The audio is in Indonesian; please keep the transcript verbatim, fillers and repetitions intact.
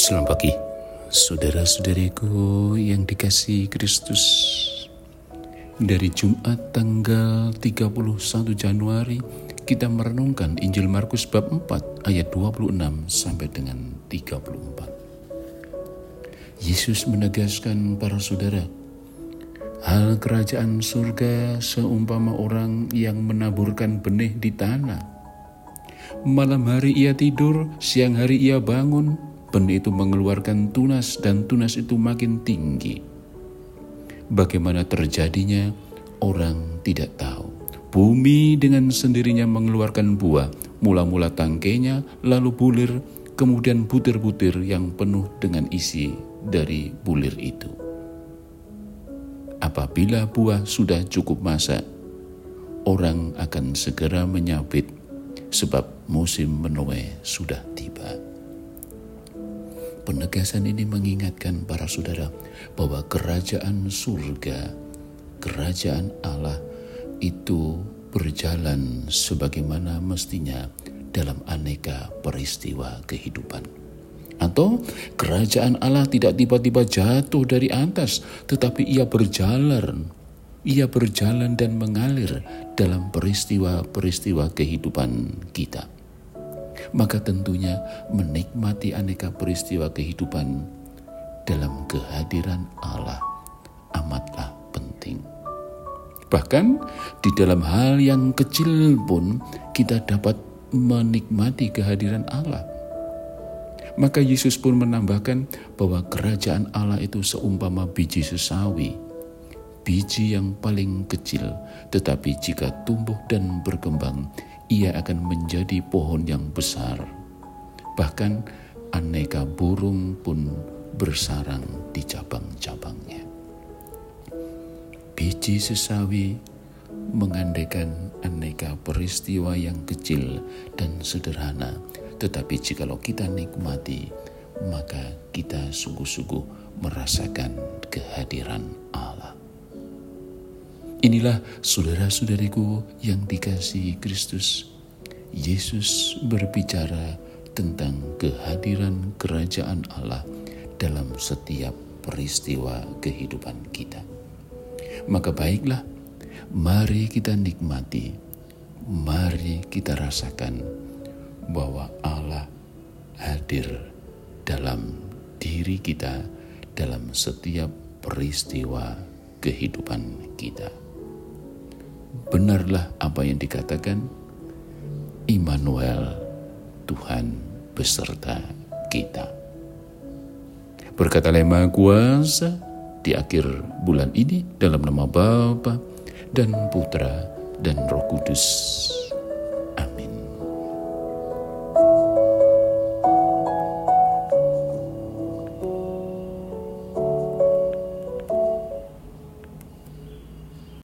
Selamat pagi, saudara-saudariku yang dikasihi Kristus. Dari Jumat tanggal tiga puluh satu Januari, kita merenungkan Injil Markus bab empat ayat dua puluh enam sampai dengan tiga puluh empat. Yesus menegaskan para saudara, hal kerajaan surga seumpama orang yang menaburkan benih di tanah. Malam hari ia tidur, siang hari ia bangun, benih itu mengeluarkan tunas dan tunas itu makin tinggi. Bagaimana terjadinya, orang tidak tahu. Bumi dengan sendirinya mengeluarkan buah, mula-mula tangkainya, lalu bulir, kemudian butir-butir yang penuh dengan isi dari bulir itu. Apabila buah sudah cukup masak, orang akan segera menyabit, sebab musim menuai sudah tiba. Penegasan ini mengingatkan para saudara bahwa kerajaan surga, kerajaan Allah itu berjalan sebagaimana mestinya dalam aneka peristiwa kehidupan. Atau kerajaan Allah tidak tiba-tiba jatuh dari atas, tetapi ia berjalan, ia berjalan dan mengalir dalam peristiwa-peristiwa kehidupan kita. Maka tentunya menikmati aneka peristiwa kehidupan dalam kehadiran Allah amatlah penting. Bahkan di dalam hal yang kecil pun kita dapat menikmati kehadiran Allah. Maka Yesus pun menambahkan bahwa kerajaan Allah itu seumpama biji sesawi, biji yang paling kecil, tetapi jika tumbuh dan berkembang, ia akan menjadi pohon yang besar. Bahkan aneka burung pun bersarang di cabang-cabangnya. Biji sesawi mengandaikan aneka peristiwa yang kecil dan sederhana, tetapi jikalau kita nikmati, maka kita sungguh-sungguh merasakan kehadiran Allah. Inilah saudara-saudariku yang dikasihi Kristus. Yesus berbicara tentang kehadiran kerajaan Allah dalam setiap peristiwa kehidupan kita. Maka baiklah, mari kita nikmati, mari kita rasakan bahwa Allah hadir dalam diri kita dalam setiap peristiwa kehidupan kita. Benarlah apa yang dikatakan, Immanuel, Tuhan beserta kita. Berkatalah Maha Kuasa di akhir bulan ini dalam nama Bapa dan Putra dan Roh Kudus.